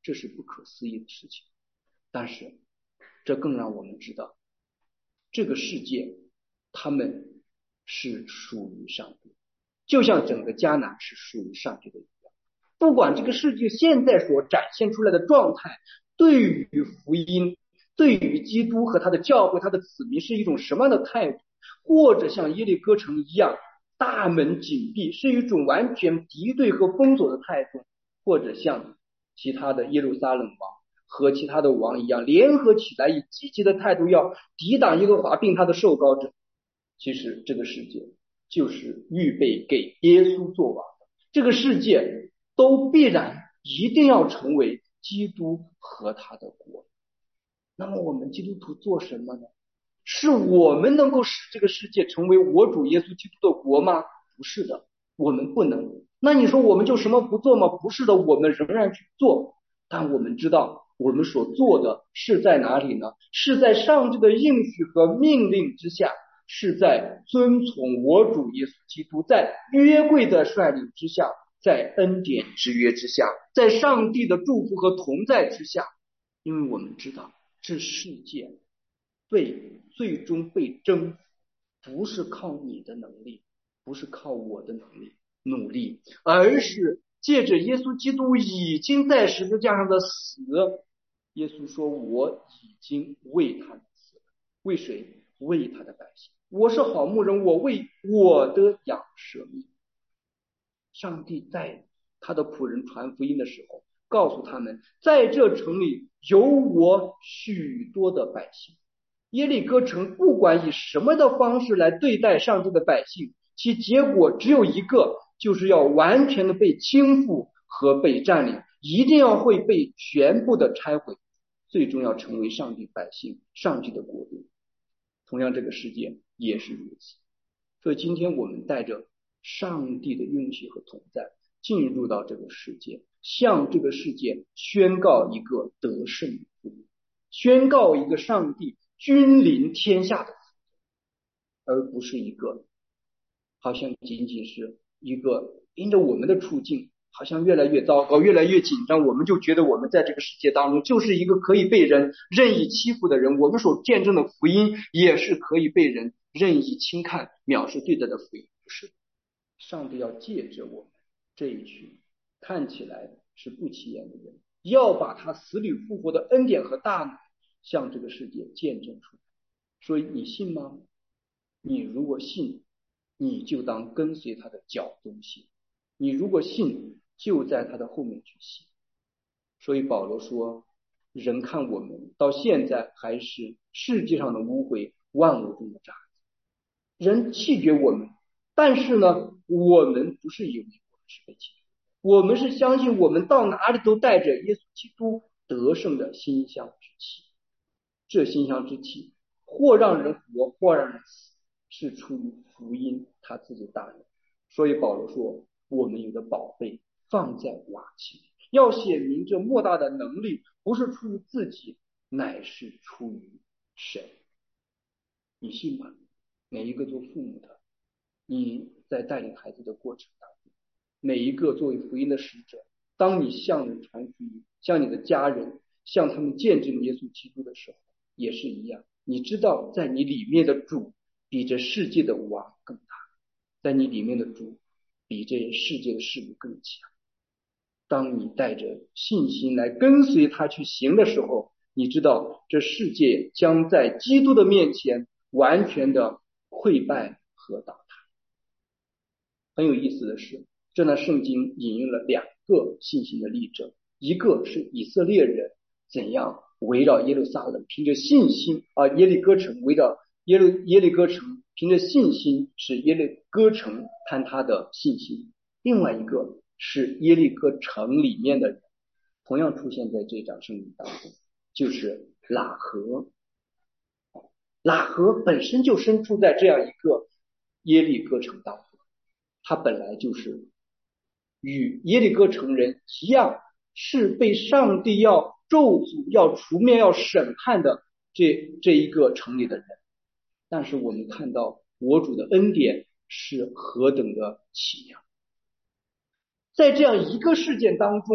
这是不可思议的事情。但是这更让我们知道，这个世界他们是属于上帝，就像整个迦南是属于上帝的一样。不管这个世界现在所展现出来的状态，对于福音，对于基督和他的教会，他的子民是一种什么样的态度，或者像耶利哥城一样大门紧闭，是一种完全敌对和封锁的态度，或者像其他的耶路撒冷王和其他的王一样联合起来，以积极的态度要抵挡耶和华并他的受膏者。其实这个世界就是预备给耶稣做王的，这个世界都必然一定要成为基督和他的国。那么我们基督徒做什么呢？是我们能够使这个世界成为我主耶稣基督的国吗？不是的，我们不能。那你说我们就什么不做吗？不是的，我们仍然去做。但我们知道我们所做的是在哪里呢？是在上帝的应许和命令之下，是在遵从我主耶稣基督，在约柜的率领之下，在恩典之约之下，在上帝的祝福和同在之下。因为我们知道这世界最终被征服，不是靠你的能力，不是靠我的能力努力，而是借着耶稣基督已经在十字架上的死。耶稣说我已经为他们死了，为谁？为他的百姓。我是好牧人，我为我的羊舍命。上帝在他的仆人传福音的时候告诉他们，在这城里有我许多的百姓。耶利哥城不管以什么的方式来对待上帝的百姓，其结果只有一个，就是要完全的被倾覆和被占领，一定要会被全部的拆毁，最终要成为上帝百姓，上帝的国度。同样这个世界也是如此。所以今天我们带着上帝的应许和同在进入到这个世界，向这个世界宣告一个得胜的福音，宣告一个上帝君临天下的福音，而不是一个好像仅仅是一个因着我们的处境好像越来越糟糕，越来越紧张，我们就觉得我们在这个世界当中就是一个可以被人任意欺负的人，我们所见证的福音也是可以被人任意轻看藐视对待的福音。不是，上帝要借着我们这一群看起来是不起眼的人，要把他死里复活的恩典和大能向这个世界见证出来。所以你信吗？你如果信，你就当跟随他的脚踪行，你如果信，就在他的后面去行。所以保罗说，人看我们到现在还是世界上的污秽，万物中的渣滓。人弃绝我们，但是呢，我们不是以为我们是被弃绝，我们是相信我们到哪里都带着耶稣基督得胜的馨香之气。这馨香之气或让人活，或让人死，是出于福音他自己大能。所以保罗说，我们有的宝贝放在瓦器里，要显明这莫大的能力不是出于自己，乃是出于神。你信吗？每一个做父母的，你在带领孩子的过程当中，每一个作为福音的使者，当你向人传福音，向你的家人，向他们见证耶稣基督的时候，也是一样。你知道在你里面的主比这世界的王更大，在你里面的主比这世界的势力更强。当你带着信心来跟随他去行的时候，你知道这世界将在基督的面前完全的溃败和倒塌。很有意思的是，这段圣经引用了两个信心的例证，一个是以色列人怎样围绕耶路撒冷，凭着信心耶利哥城围绕耶利哥城，凭着信心使耶利哥城坍塌的信心。另外一个是耶利哥城里面的人，同样出现在这章圣经当中，就是喇合。喇合本身就身处在这样一个耶利哥城当中，他本来就是与耶利哥城人一样，是被上帝要咒诅、要除灭、要审判的这一个城里的人。但是我们看到我主的恩典是何等的奇妙，在这样一个事件当中，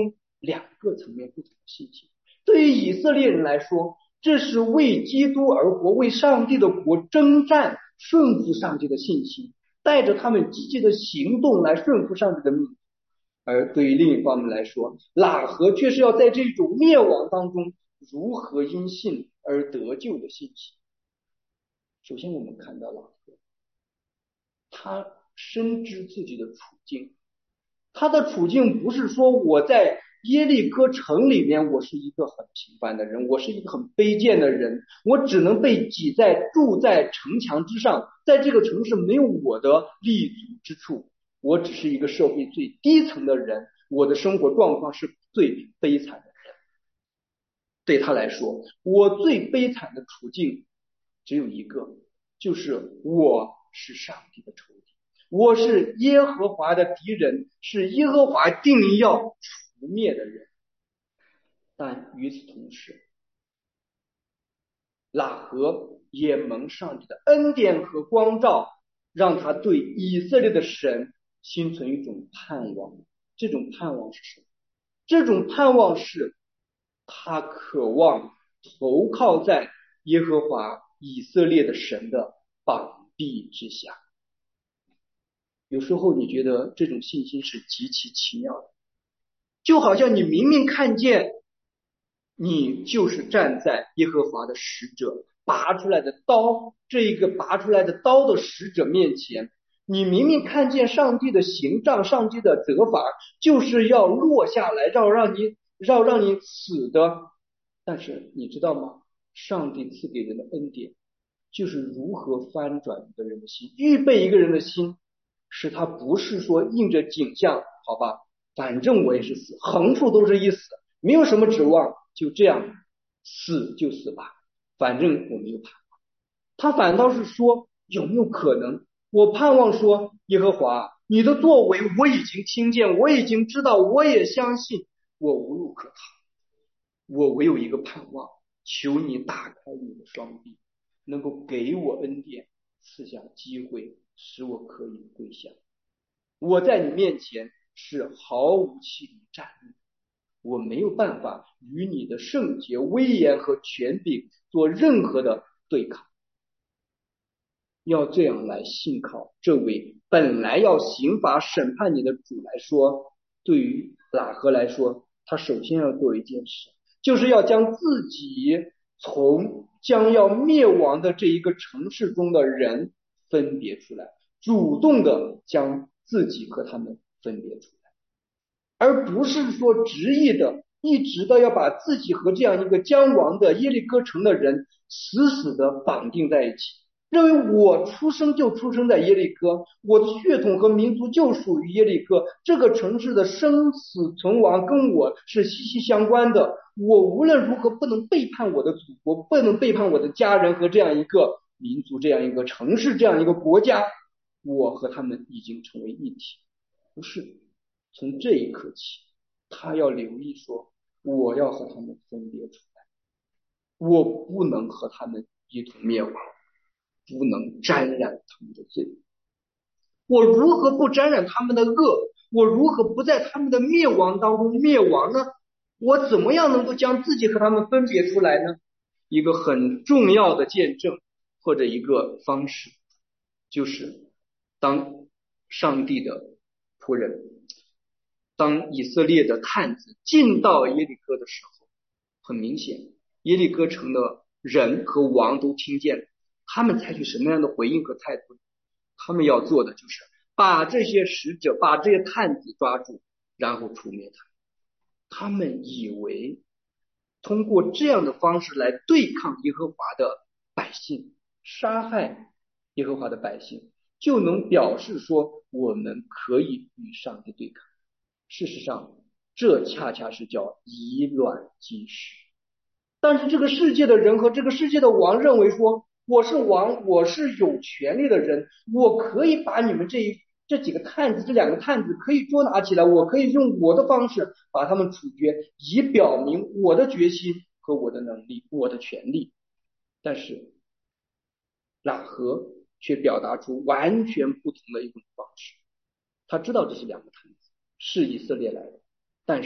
两个层面不同的心情。对于以色列人来说，这是为基督而活，为上帝的国征战，顺服上帝的信心，带着他们积极的行动来顺服上帝的命令。而对于另一方面来说，喇合却是要在这种灭亡当中如何因信而得救的信息。首先我们看到喇合，他深知自己的处境，他的处境不是说我在耶利哥城里面我是一个很平凡的人，我是一个很卑贱的人，我只能被挤在住在城墙之上，在这个城市没有我的立足之处，我只是一个社会最低层的人，我的生活状况是最悲惨的人。对他来说，我最悲惨的处境只有一个，就是我是上帝的仇敌，我是耶和华的敌人，是耶和华定要除灭的人。但与此同时，喇合也蒙上帝的恩典和光照，让他对以色列的神心存一种盼望。这种盼望是什么？这种盼望是他渴望投靠在耶和华以色列的神的膀臂之下。有时候你觉得这种信心是极其奇妙的，就好像你明明看见你就是站在耶和华的使者拔出来的刀，这一个拔出来的刀的使者面前，你明明看见上帝的刑杖，上帝的责罚就是要落下来，让你死的。但是你知道吗？上帝赐给人的恩典就是如何翻转一个人的心，预备一个人的心，使他不是说应着景象，好吧，反正我也是死，横竖都是一死，没有什么指望，就这样死就死吧，反正我没有盼望。他反倒是说，有没有可能我盼望说，耶和华你的作为我已经听见，我已经知道，我也相信，我无路可逃，我唯有一个盼望，求你打开你的双臂，能够给我恩典，赐下机会，使我可以归向。我在你面前是毫无气力站立，我没有办法与你的圣洁、威严和权柄做任何的对抗。要这样来信靠这位本来要刑罚审判你的主来说，对于喇合来说，他首先要做一件事，就是要将自己从将要灭亡的这一个城市中的人分别出来，主动的将自己和他们分别出来，而不是说执意的一直的要把自己和这样一个将亡的耶利哥城的人死死的绑定在一起，认为我出生就出生在耶利哥，我的血统和民族就属于耶利哥，这个城市的生死存亡跟我是息息相关的，我无论如何不能背叛我的祖国，不能背叛我的家人和这样一个民族，这样一个城市，这样一个国家，我和他们已经成为一体。不是，从这一刻起，他要留意说，我要和他们分别出来，我不能和他们一同灭亡，不能沾染他们的罪。我如何不沾染他们的恶？我如何不在他们的灭亡当中灭亡呢？我怎么样能够将自己和他们分别出来呢？一个很重要的见证或者一个方式，就是当上帝的仆人，当以色列的探子进到耶利哥的时候，很明显耶利哥城的人和王都听见了，他们采取什么样的回应和态度？他们要做的就是把这些使者，把这些探子抓住，然后除灭他。他们以为通过这样的方式来对抗耶和华的百姓，杀害耶和华的百姓，就能表示说我们可以与上帝对抗。事实上，这恰恰是叫以卵击石。但是这个世界的人和这个世界的王认为说，我是王，我是有权利的人，我可以把你们这几个探子，这两个探子可以捉拿起来，我可以用我的方式把他们处决，以表明我的决心和我的能力，我的权利。但是喇合却表达出完全不同的一种方式，他知道这是两个探子，是以色列来的，但是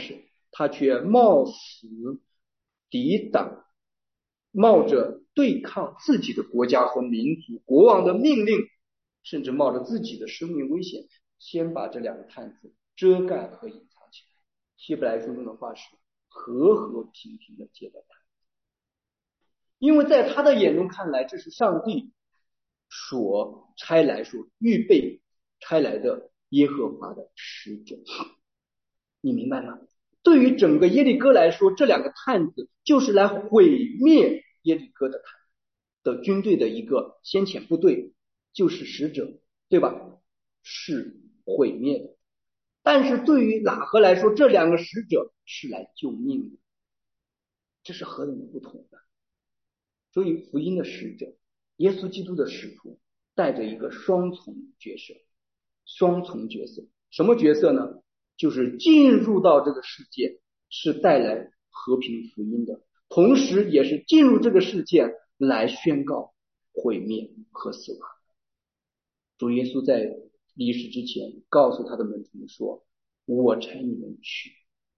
他却冒死抵挡，冒着对抗自己的国家和民族国王的命令，甚至冒着自己的生命危险，先把这两个探子遮盖和隐藏起来。希伯来书中的话是和和平平的接待他，因为在他的眼中看来，这是上帝所差来所预备差来的耶和华的使者。你明白吗？对于整个耶利哥来说，这两个探子就是来毁灭耶利哥的军队的一个先遣部队，就是使者，对吧？是毁灭的。但是对于喇合来说，这两个使者是来救命的，这是何等不同的。所以福音的使者，耶稣基督的使徒，带着一个双重角色。什么角色呢？就是进入到这个世界是带来和平福音的，同时也是进入这个世界来宣告毁灭和死亡。主耶稣在历史之前告诉他的门徒们说，我差你们去，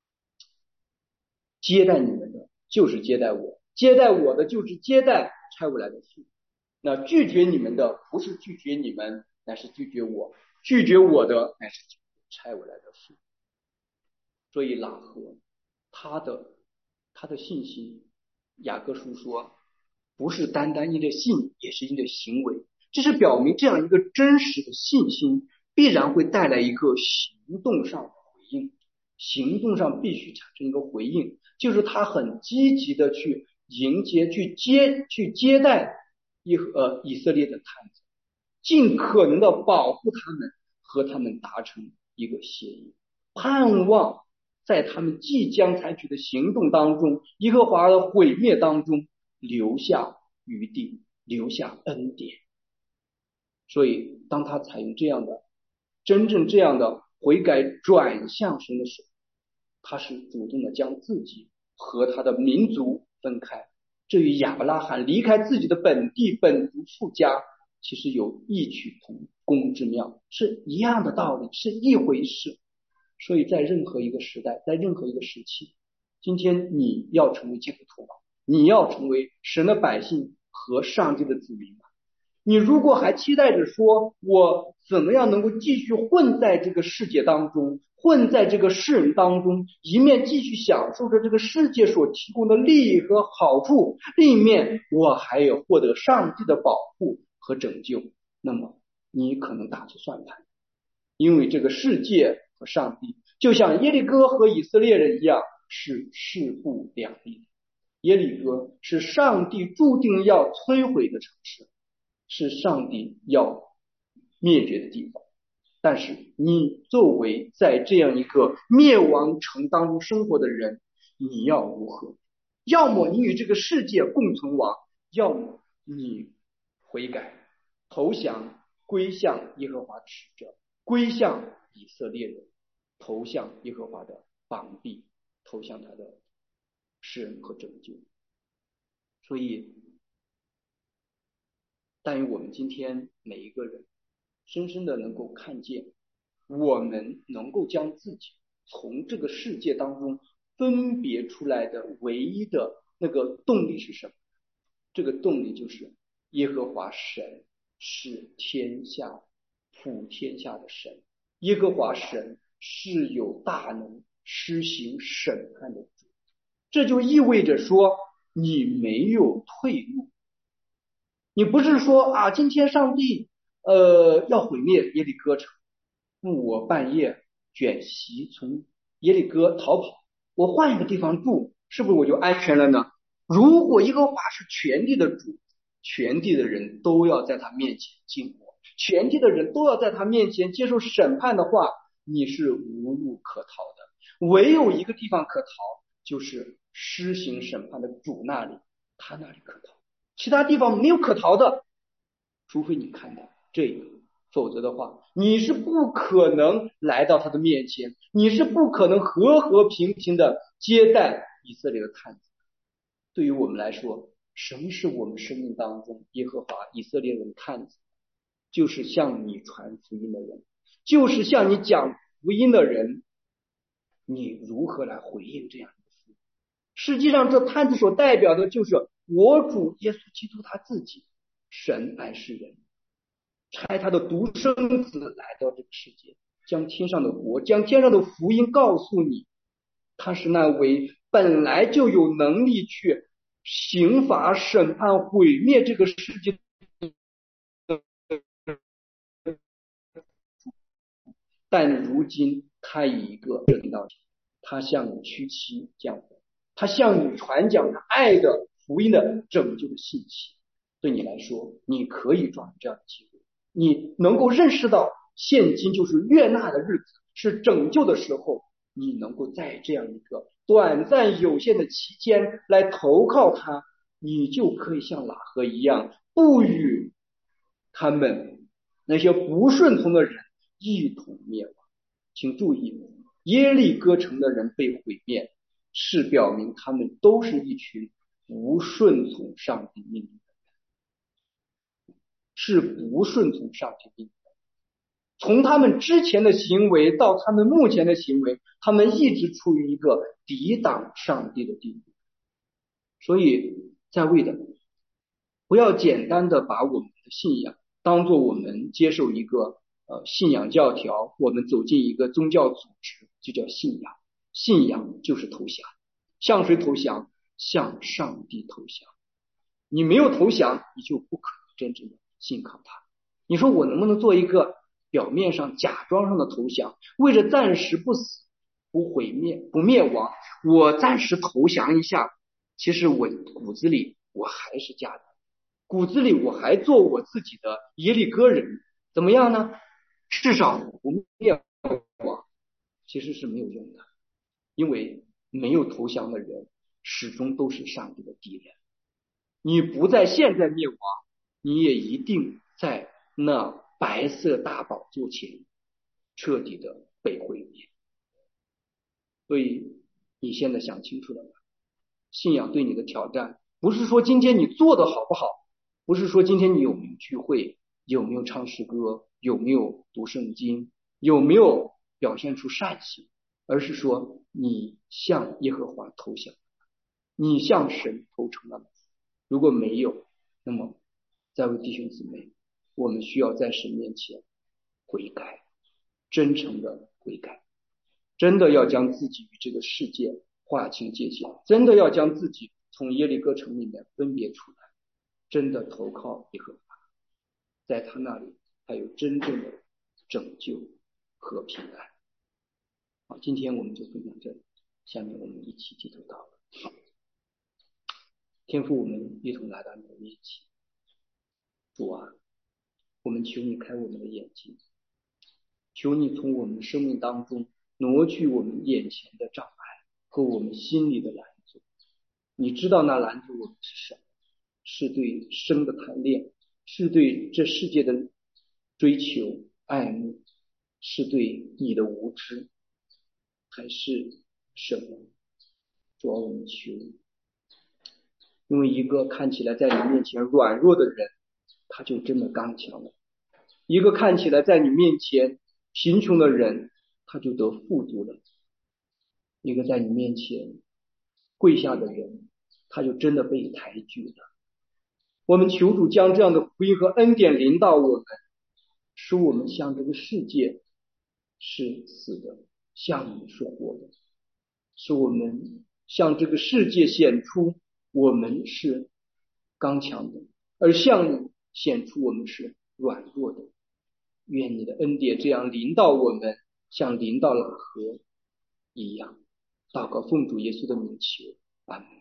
接待你们的就是接待我，接待我的就是接待差我来的父。那拒绝你们的不是拒绝你们，乃是拒绝我，拒绝我的乃是差我来的父。所以喇合他的信心，雅各书说不是单单因着信，也是因着行为，这是表明这样一个真实的信心必然会带来一个行动上的回应，行动上必须产生一个回应，就是他很积极的去迎接去接待以色列的探子，尽可能的保护他们，和他们达成一个协议，盼望在他们即将采取的行动当中，耶和华的毁灭当中留下余地，留下恩典。所以当他采用真正这样的悔改转向神的时候，他是主动的将自己和他的民族分开。这与亚伯拉罕离开自己的本地本族父家其实有异曲同工之妙，是一样的道理，是一回事。所以在任何一个时代，在任何一个时期，今天你要成为基督徒吗？你要成为神的百姓和上帝的子民吗？你如果还期待着说我怎么样能够继续混在这个世界当中，混在这个世人当中，一面继续享受着这个世界所提供的利益和好处，另一面我还有获得上帝的保护和拯救，那么你可能打错算盘。因为这个世界和上帝就像耶利哥和以色列人一样，是势不两立。耶利哥是上帝注定要摧毁的城市，是上帝要灭绝的地方。但是你作为在这样一个灭亡城当中生活的人，你要如何？要么你与这个世界共存亡，要么你悔改投降，归向耶和华的使者，归向以色列人，投向耶和华的膀臂，投向他的施恩和拯救。所以但愿我们今天每一个人深深的能够看见，我们能够将自己从这个世界当中分别出来的唯一的那个动力是什么？这个动力就是耶和华神是普天下的神，耶和华神是有大能施行审判的主。这就意味着说你没有退路，你不是说啊，今天上帝要毁灭耶利哥城，我半夜卷席从耶利哥逃跑，我换一个地方住，是不是我就安全了呢？如果耶和华是全地的主，全地的人都要在他面前敬我，全地的人都要在他面前接受审判的话，你是无路可逃的。唯有一个地方可逃，就是施行审判的主那里，他那里可逃。其他地方没有可逃的，除非你看到这个，否则的话你是不可能来到他的面前，你是不可能和和平平的接待以色列的探子。对于我们来说，什么是我们生命当中耶和华以色列人的探子？就是向你传福音的人，就是向你讲福音的人， 你如何来回应这样的福音？实际上，这摊子所代表的就是我主耶稣基督他自己。神爱世人，差他的独生子来到这个世界，将天上的国，将天上的福音告诉你。他是那位本来就有能力去刑罚、审判、毁灭这个世界，但如今他以一个正道，他向你屈膝降服，他向你传讲他爱的福音的拯救的信息。对你来说，你可以抓住这样的机会，你能够认识到现今就是悦纳的日子，是拯救的时候，你能够在这样一个短暂有限的期间来投靠他，你就可以像喇合一样，不与他们那些不顺从的人一同灭亡。请注意，耶利哥城的人被毁灭，是表明他们都是一群不顺从上帝命令的人，是不顺从上帝命令的人。从他们之前的行为到他们目前的行为，他们一直处于一个抵挡上帝的地步。所以在位的不要简单的把我们的信仰当做我们接受一个信仰教条，我们走进一个宗教组织就叫信仰。信仰就是投降，向谁投降？向上帝投降。你没有投降，你就不可能真正的信靠他。你说我能不能做一个表面上假装上的投降，为了暂时不死、不毁灭、不灭亡，我暂时投降一下，其实我骨子里我还是迦南，骨子里我还做我自己的耶利哥人，怎么样呢？至少不灭亡，其实是没有用的，因为没有投降的人始终都是上帝的敌人。你不在现在灭亡，你也一定在那白色大宝座前彻底的被毁灭。所以你现在想清楚了吗？信仰对你的挑战不是说今天你做的好不好，不是说今天你有没有聚会，有没有唱诗歌，有没有读圣经，有没有表现出善行，而是说你向耶和华投降，你向神投诚了吗？如果没有，那么在位弟兄姊妹，我们需要在神面前悔改，真诚的悔改，真的要将自己与这个世界划清界限，真的要将自己从耶利哥城里面分别出来，真的投靠耶和华，在他那里才有真正的拯救和平安。好，今天我们就分享这里，下面我们一起低头祷告。天父，我们一同来到你的面前，主啊，我们求你开我们的眼睛，求你从我们的生命当中挪去我们眼前的障碍和我们心里的拦阻。你知道那拦阻我们是什么？是对生的贪恋，是对这世界的追求爱慕，是对你的无知，还是什么？主啊，我们求你，因为一个看起来在你面前软弱的人，他就真的刚强了；一个看起来在你面前贫穷的人，他就得富足了；一个在你面前跪下的人，他就真的被抬举了。我们求主将这样的福音和恩典临到我们，使我们向这个世界是死的，向你是活的，使我们向这个世界显出我们是刚强的，而向你显出我们是软弱的。愿你的恩典这样临到我们，像临到了河一样。祷告奉主耶稣的名求，阿们。